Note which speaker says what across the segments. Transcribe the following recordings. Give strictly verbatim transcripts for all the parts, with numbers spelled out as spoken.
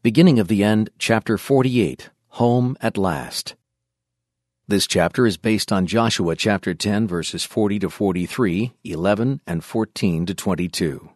Speaker 1: Beginning of the End, Chapter forty-eight, Home at Last. This chapter is based on Joshua chapter ten, verses forty to forty-three, eleven, and fourteen to twenty-two.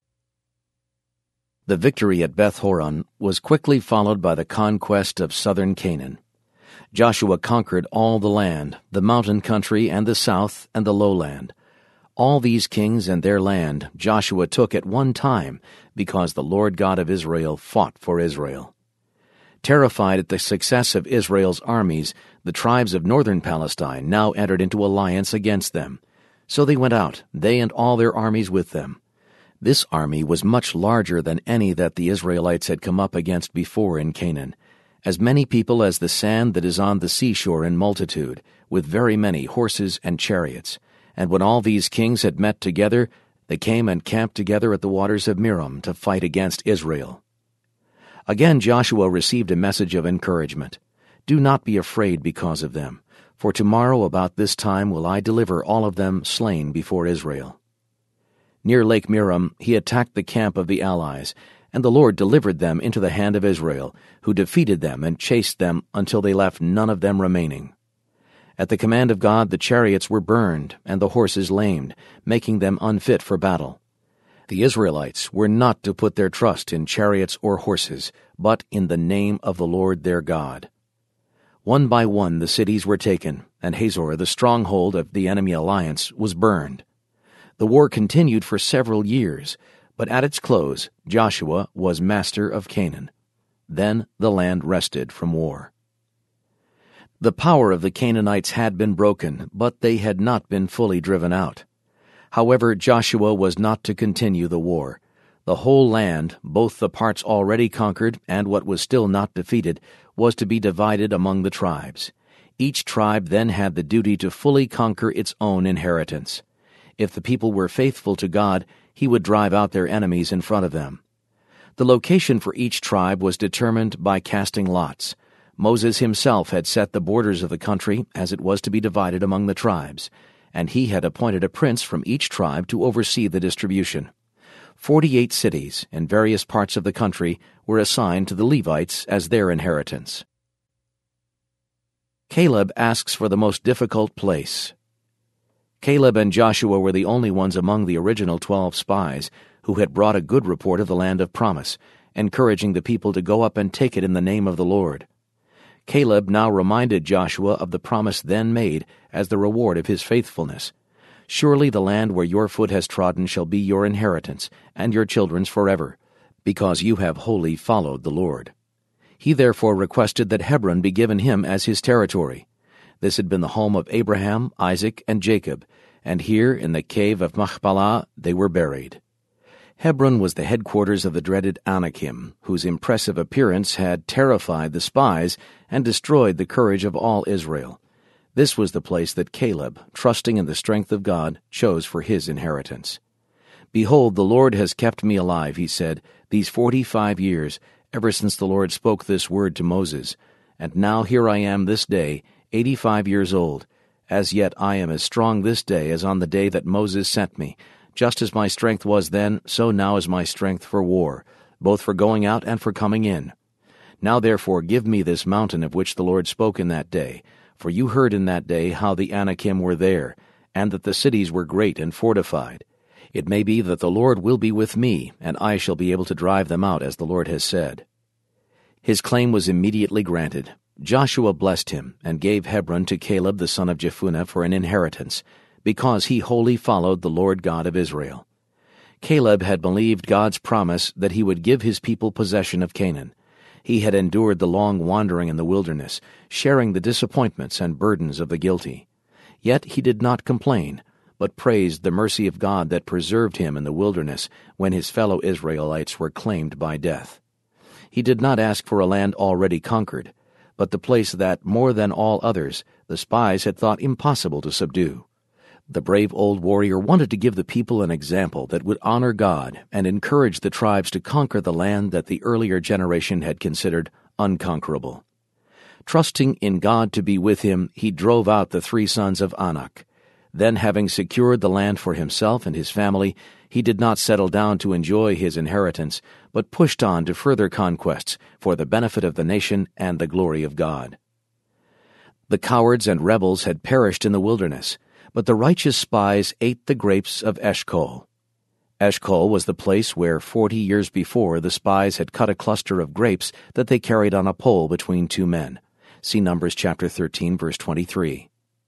Speaker 1: The victory at Beth Horon was quickly followed by the conquest of southern Canaan. Joshua conquered all the land, the mountain country and the south and the lowland. All these kings and their land Joshua took at one time, because the Lord God of Israel fought for Israel. Terrified at the success of Israel's armies, the tribes of northern Palestine now entered into alliance against them. So they went out, they and all their armies with them. This army was much larger than any that the Israelites had come up against before in Canaan, as many people as the sand that is on the seashore in multitude, with very many horses and chariots. And when all these kings had met together, they came and camped together at the waters of Merom to fight against Israel. Again Joshua received a message of encouragement. Do not be afraid because of them, for tomorrow about this time will I deliver all of them slain before Israel. Near Lake Merom he attacked the camp of the allies, and the Lord delivered them into the hand of Israel, who defeated them and chased them until they left none of them remaining. At the command of God the chariots were burned, and the horses lamed, making them unfit for battle. The Israelites were not to put their trust in chariots or horses, but in the name of the Lord their God. One by one the cities were taken, and Hazor, the stronghold of the enemy alliance, was burned. The war continued for several years, but at its close Joshua was master of Canaan. Then the land rested from war. The power of the Canaanites had been broken, but they had not been fully driven out. However, Joshua was not to continue the war. The whole land, both the parts already conquered and what was still not defeated, was to be divided among the tribes. Each tribe then had the duty to fully conquer its own inheritance. If the people were faithful to God, He would drive out their enemies in front of them. The location for each tribe was determined by casting lots. Moses himself had set the borders of the country as it was to be divided among the tribes, and he had appointed a prince from each tribe to oversee the distribution. Forty-eight cities in various parts of the country were assigned to the Levites as their inheritance. Caleb asks for the most difficult place. Caleb and Joshua were the only ones among the original twelve spies who had brought a good report of the land of promise, encouraging the people to go up and take it in the name of the Lord. Caleb now reminded Joshua of the promise then made as the reward of his faithfulness. Surely the land where your foot has trodden shall be your inheritance, and your children's forever, because you have wholly followed the Lord. He therefore requested that Hebron be given him as his territory. This had been the home of Abraham, Isaac, and Jacob, and here in the cave of Machpelah they were buried. Hebron was the headquarters of the dreaded Anakim, whose impressive appearance had terrified the spies and destroyed the courage of all Israel. This was the place that Caleb, trusting in the strength of God, chose for his inheritance. Behold, the Lord has kept me alive, he said, these forty-five years, ever since the Lord spoke this word to Moses. And now here I am this day, eighty-five years old. As yet I am as strong this day as on the day that Moses sent me. Just as my strength was then, so now is my strength for war, both for going out and for coming in. Now therefore give me this mountain of which the Lord spoke in that day, for you heard in that day how the Anakim were there, and that the cities were great and fortified. It may be that the Lord will be with me, and I shall be able to drive them out, as the Lord has said. His claim was immediately granted. Joshua blessed him, and gave Hebron to Caleb the son of Jephunneh for an inheritance, because he wholly followed the Lord God of Israel. Caleb had believed God's promise that he would give his people possession of Canaan. He had endured the long wandering in the wilderness, sharing the disappointments and burdens of the guilty. Yet he did not complain, but praised the mercy of God that preserved him in the wilderness when his fellow Israelites were claimed by death. He did not ask for a land already conquered, but the place that, more than all others, the spies had thought impossible to subdue. The brave old warrior wanted to give the people an example that would honor God and encourage the tribes to conquer the land that the earlier generation had considered unconquerable. Trusting in God to be with him, he drove out the three sons of Anak. Then, having secured the land for himself and his family, he did not settle down to enjoy his inheritance, but pushed on to further conquests for the benefit of the nation and the glory of God. The cowards and rebels had perished in the wilderness, but the righteous spies ate the grapes of Eshcol. Eshcol was the place where forty years before the spies had cut a cluster of grapes that they carried on a pole between two men. See Numbers chapter thirteen, verse twenty-three.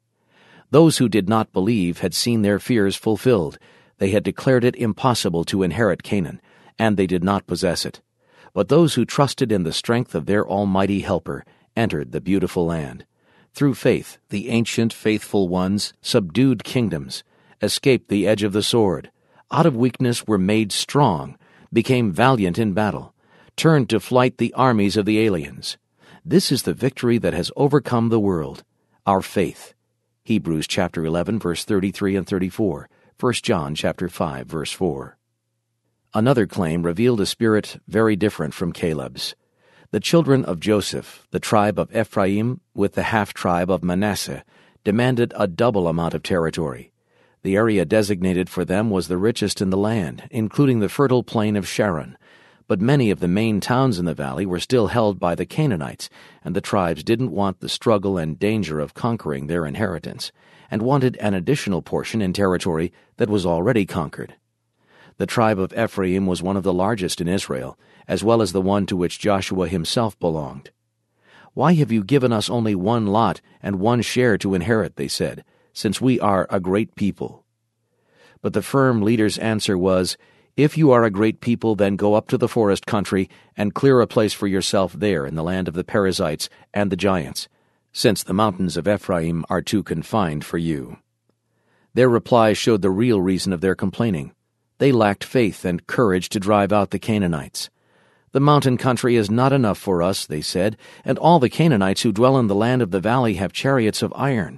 Speaker 1: Those who did not believe had seen their fears fulfilled. They had declared it impossible to inherit Canaan, and they did not possess it. But those who trusted in the strength of their almighty helper entered the beautiful land. Through faith, the ancient faithful ones subdued kingdoms, escaped the edge of the sword, out of weakness were made strong, became valiant in battle, turned to flight the armies of the aliens. This is the victory that has overcome the world, our faith. Hebrews chapter eleven, verse thirty-three and thirty-four, First John chapter five, verse four. Another claim revealed a spirit very different from Caleb's. The children of Joseph, the tribe of Ephraim with the half-tribe of Manasseh, demanded a double amount of territory. The area designated for them was the richest in the land, including the fertile plain of Sharon. But many of the main towns in the valley were still held by the Canaanites, and the tribes didn't want the struggle and danger of conquering their inheritance, and wanted an additional portion in territory that was already conquered. The tribe of Ephraim was one of the largest in Israel, as well as the one to which Joshua himself belonged. "Why have you given us only one lot and one share to inherit?" they said, "since we are a great people." But the firm leader's answer was, "If you are a great people, then go up to the forest country and clear a place for yourself there in the land of the Perizzites and the giants, since the mountains of Ephraim are too confined for you." Their reply showed the real reason of their complaining. They lacked faith and courage to drive out the Canaanites. "The mountain country is not enough for us," they said, "and all the Canaanites who dwell in the land of the valley have chariots of iron."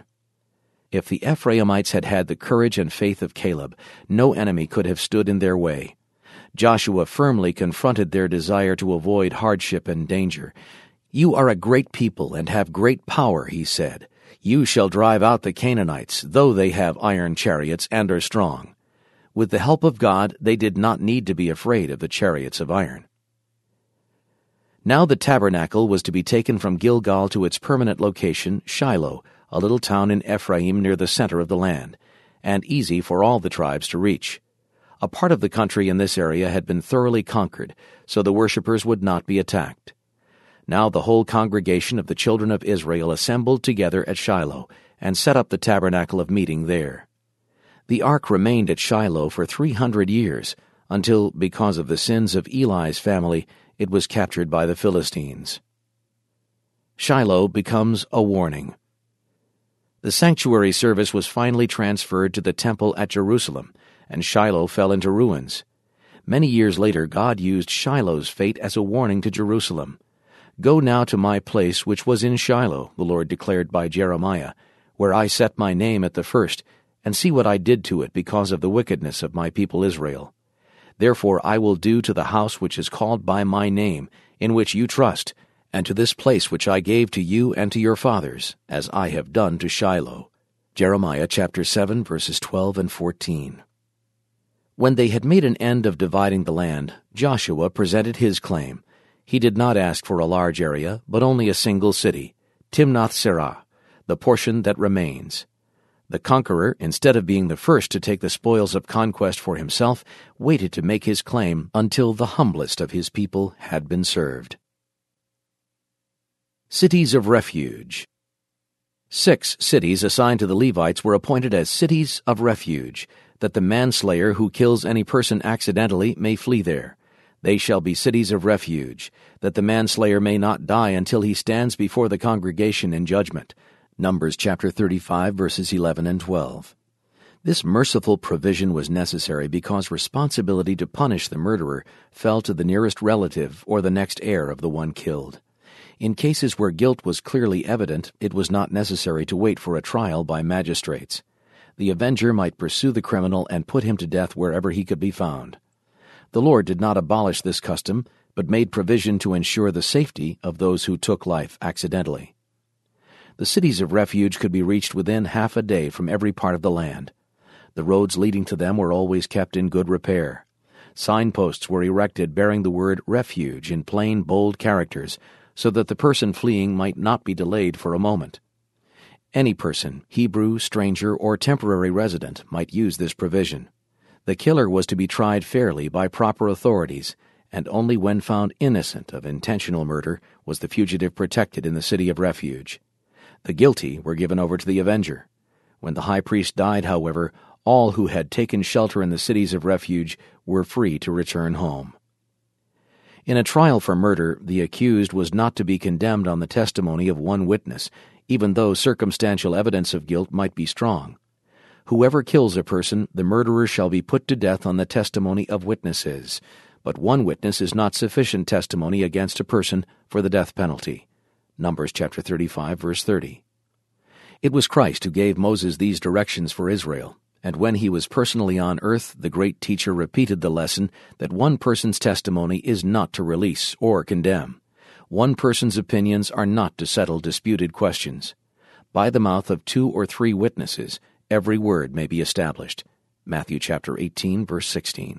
Speaker 1: If the Ephraimites had had the courage and faith of Caleb, no enemy could have stood in their way. Joshua firmly confronted their desire to avoid hardship and danger. "You are a great people and have great power," he said. "You shall drive out the Canaanites, though they have iron chariots and are strong." With the help of God, they did not need to be afraid of the chariots of iron. Now the tabernacle was to be taken from Gilgal to its permanent location, Shiloh, a little town in Ephraim near the center of the land, and easy for all the tribes to reach. A part of the country in this area had been thoroughly conquered, so the worshippers would not be attacked. Now the whole congregation of the children of Israel assembled together at Shiloh, and set up the tabernacle of meeting there. The ark remained at Shiloh for three hundred years, until, because of the sins of Eli's family, it was captured by the Philistines. Shiloh becomes a warning. The sanctuary service was finally transferred to the temple at Jerusalem, and Shiloh fell into ruins. Many years later, God used Shiloh's fate as a warning to Jerusalem. "Go now to my place which was in Shiloh," the Lord declared by Jeremiah, "where I set my name at the first, and see what I did to it because of the wickedness of my people Israel. Therefore I will do to the house which is called by my name, in which you trust, and to this place which I gave to you and to your fathers, as I have done to Shiloh." Jeremiah chapter seven, verses twelve and fourteen. When they had made an end of dividing the land, Joshua presented his claim. He did not ask for a large area, but only a single city, Timnath-Serah, the portion that remains. The conqueror, instead of being the first to take the spoils of conquest for himself, waited to make his claim until the humblest of his people had been served. Cities of Refuge. Six cities assigned to the Levites were appointed as cities of refuge, that the manslayer who kills any person accidentally may flee there. They shall be cities of refuge, that the manslayer may not die until he stands before the congregation in judgment. Numbers chapter thirty-five, verses eleven and twelve. This merciful provision was necessary because responsibility to punish the murderer fell to the nearest relative or the next heir of the one killed. In cases where guilt was clearly evident, it was not necessary to wait for a trial by magistrates. The avenger might pursue the criminal and put him to death wherever he could be found. The Lord did not abolish this custom, but made provision to ensure the safety of those who took life accidentally. The cities of refuge could be reached within half a day from every part of the land. The roads leading to them were always kept in good repair. Signposts were erected bearing the word refuge in plain, bold characters, so that the person fleeing might not be delayed for a moment. Any person, Hebrew, stranger, or temporary resident, might use this provision. The killer was to be tried fairly by proper authorities, and only when found innocent of intentional murder was the fugitive protected in the city of refuge. The guilty were given over to the avenger. When the high priest died, however, all who had taken shelter in the cities of refuge were free to return home. In a trial for murder, the accused was not to be condemned on the testimony of one witness, even though circumstantial evidence of guilt might be strong. Whoever kills a person, the murderer shall be put to death on the testimony of witnesses, but one witness is not sufficient testimony against a person for the death penalty. Numbers chapter thirty-five, verse thirty. It was Christ who gave Moses these directions for Israel, and when he was personally on earth, the great teacher repeated the lesson that one person's testimony is not to release or condemn. One person's opinions are not to settle disputed questions. By the mouth of two or three witnesses, every word may be established. Matthew chapter eighteen, verse sixteen.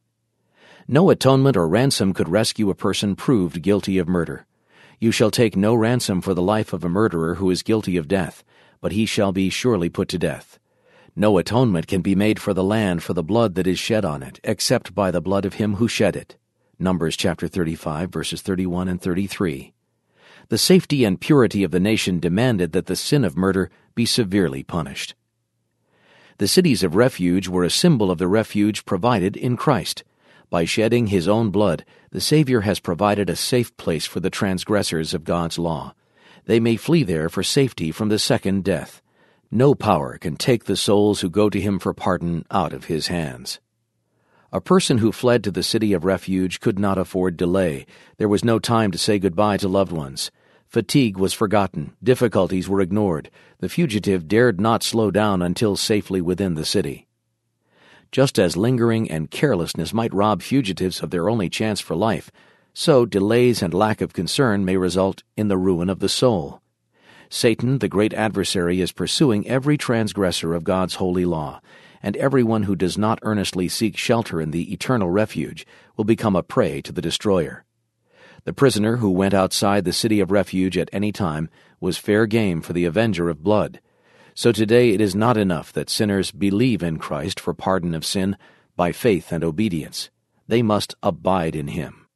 Speaker 1: No atonement or ransom could rescue a person proved guilty of murder. You shall take no ransom for the life of a murderer who is guilty of death, but he shall be surely put to death. No atonement can be made for the land for the blood that is shed on it, except by the blood of him who shed it. Numbers chapter thirty-five, verses thirty-one and thirty-three. The safety and purity of the nation demanded that the sin of murder be severely punished. The cities of refuge were a symbol of the refuge provided in Christ. By shedding his own blood, the Savior has provided a safe place for the transgressors of God's law. They may flee there for safety from the second death. No power can take the souls who go to him for pardon out of his hands. A person who fled to the city of refuge could not afford delay. There was no time to say goodbye to loved ones. Fatigue was forgotten. Difficulties were ignored. The fugitive dared not slow down until safely within the city. Just as lingering and carelessness might rob fugitives of their only chance for life, so delays and lack of concern may result in the ruin of the soul. Satan, the great adversary, is pursuing every transgressor of God's holy law, and everyone who does not earnestly seek shelter in the eternal refuge will become a prey to the destroyer. The prisoner who went outside the city of refuge at any time was fair game for the avenger of blood. So today it is not enough that sinners believe in Christ for pardon of sin by faith and obedience. They must abide in him.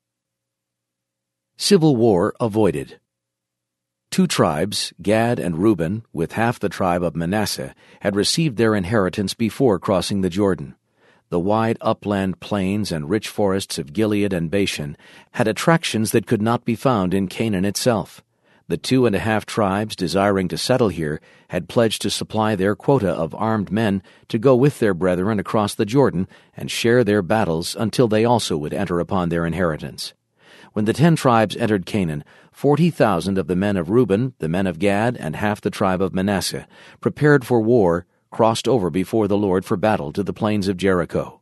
Speaker 1: Civil war avoided. Two tribes, Gad and Reuben, with half the tribe of Manasseh, had received their inheritance before crossing the Jordan. The wide upland plains and rich forests of Gilead and Bashan had attractions that could not be found in Canaan itself. The two and a half tribes desiring to settle here had pledged to supply their quota of armed men to go with their brethren across the Jordan and share their battles until they also would enter upon their inheritance. When the ten tribes entered Canaan, forty thousand of the men of Reuben, the men of Gad, and half the tribe of Manasseh, prepared for war, crossed over before the Lord for battle to the plains of Jericho.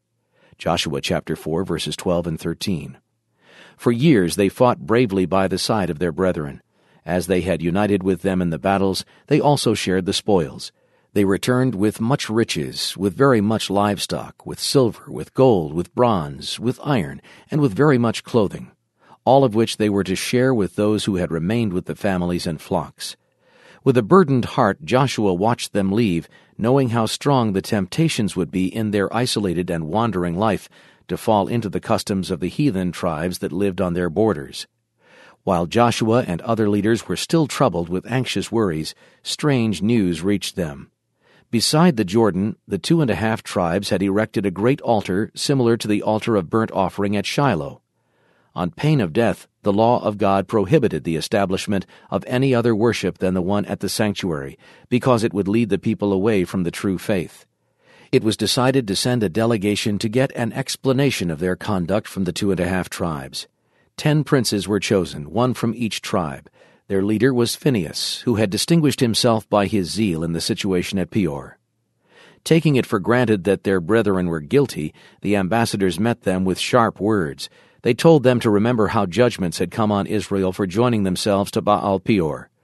Speaker 1: Joshua chapter four, verses twelve and thirteen. For years they fought bravely by the side of their brethren. As they had united with them in the battles, they also shared the spoils. They returned with much riches, with very much livestock, with silver, with gold, with bronze, with iron, and with very much clothing, all of which they were to share with those who had remained with the families and flocks. With a burdened heart Joshua watched them leave, knowing how strong the temptations would be in their isolated and wandering life to fall into the customs of the heathen tribes that lived on their borders. While Joshua and other leaders were still troubled with anxious worries, strange news reached them. Beside the Jordan, the two and a half tribes had erected a great altar similar to the altar of burnt offering at Shiloh. On pain of death, the law of God prohibited the establishment of any other worship than the one at the sanctuary, because it would lead the people away from the true faith. It was decided to send a delegation to get an explanation of their conduct from the two and a half tribes. Ten princes were chosen, one from each tribe. Their leader was Phinehas, who had distinguished himself by his zeal in the situation at Peor. Taking it for granted that their brethren were guilty, the ambassadors met them with sharp words. They told them to remember how judgments had come on Israel for joining themselves to Baal Peor.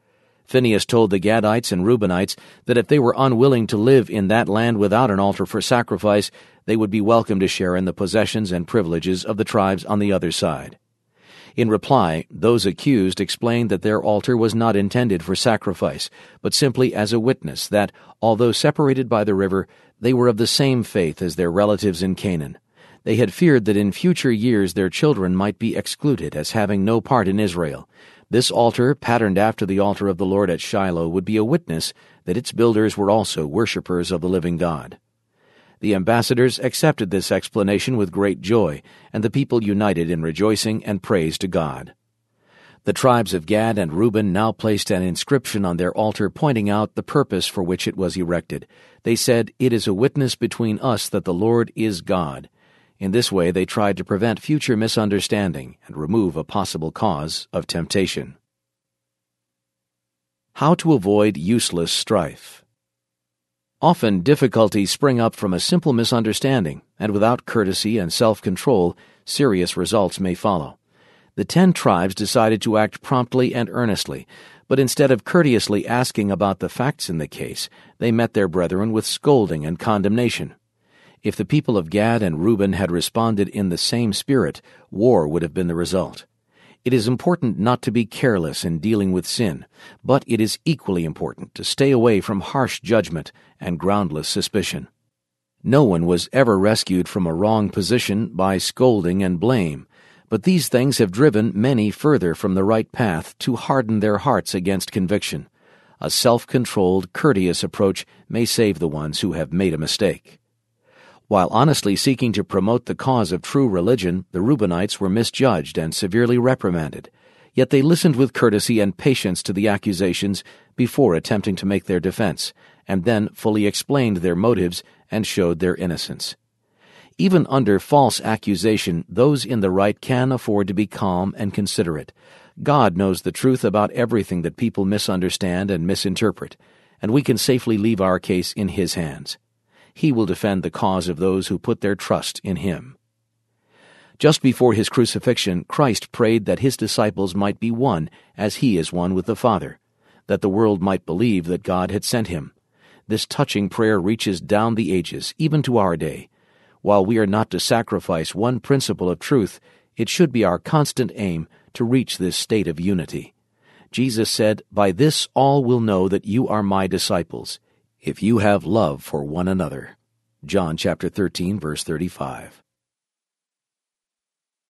Speaker 1: Phinehas told the Gadites and Reubenites that if they were unwilling to live in that land without an altar for sacrifice, they would be welcome to share in the possessions and privileges of the tribes on the other side. In reply, those accused explained that their altar was not intended for sacrifice, but simply as a witness that, although separated by the river, they were of the same faith as their relatives in Canaan. They had feared that in future years their children might be excluded as having no part in Israel. This altar, patterned after the altar of the Lord at Shiloh, would be a witness that its builders were also worshippers of the living God. The ambassadors accepted this explanation with great joy, and the people united in rejoicing and praise to God. The tribes of Gad and Reuben now placed an inscription on their altar pointing out the purpose for which it was erected. They said, "It is a witness between us that the Lord is God." In this way they tried to prevent future misunderstanding and remove a possible cause of temptation. How to avoid useless strife. Often difficulties spring up from a simple misunderstanding, and without courtesy and self-control, serious results may follow. The ten tribes decided to act promptly and earnestly, but instead of courteously asking about the facts in the case, they met their brethren with scolding and condemnation. If the people of Gad and Reuben had responded in the same spirit, war would have been the result. It is important not to be careless in dealing with sin, but it is equally important to stay away from harsh judgment and groundless suspicion. No one was ever rescued from a wrong position by scolding and blame, but these things have driven many further from the right path to harden their hearts against conviction. A self-controlled, courteous approach may save the ones who have made a mistake. While honestly seeking to promote the cause of true religion, the Reubenites were misjudged and severely reprimanded. Yet they listened with courtesy and patience to the accusations before attempting to make their defense, and then fully explained their motives and showed their innocence. Even under false accusation, those in the right can afford to be calm and considerate. God knows the truth about everything that people misunderstand and misinterpret, and we can safely leave our case in His hands. He will defend the cause of those who put their trust in Him. Just before His crucifixion, Christ prayed that His disciples might be one as He is one with the Father, that the world might believe that God had sent Him. This touching prayer reaches down the ages, even to our day. While we are not to sacrifice one principle of truth, it should be our constant aim to reach this state of unity. Jesus said, "By this all will know that you are my disciples, if you have love for one another." John chapter thirteen, verse thirty-five.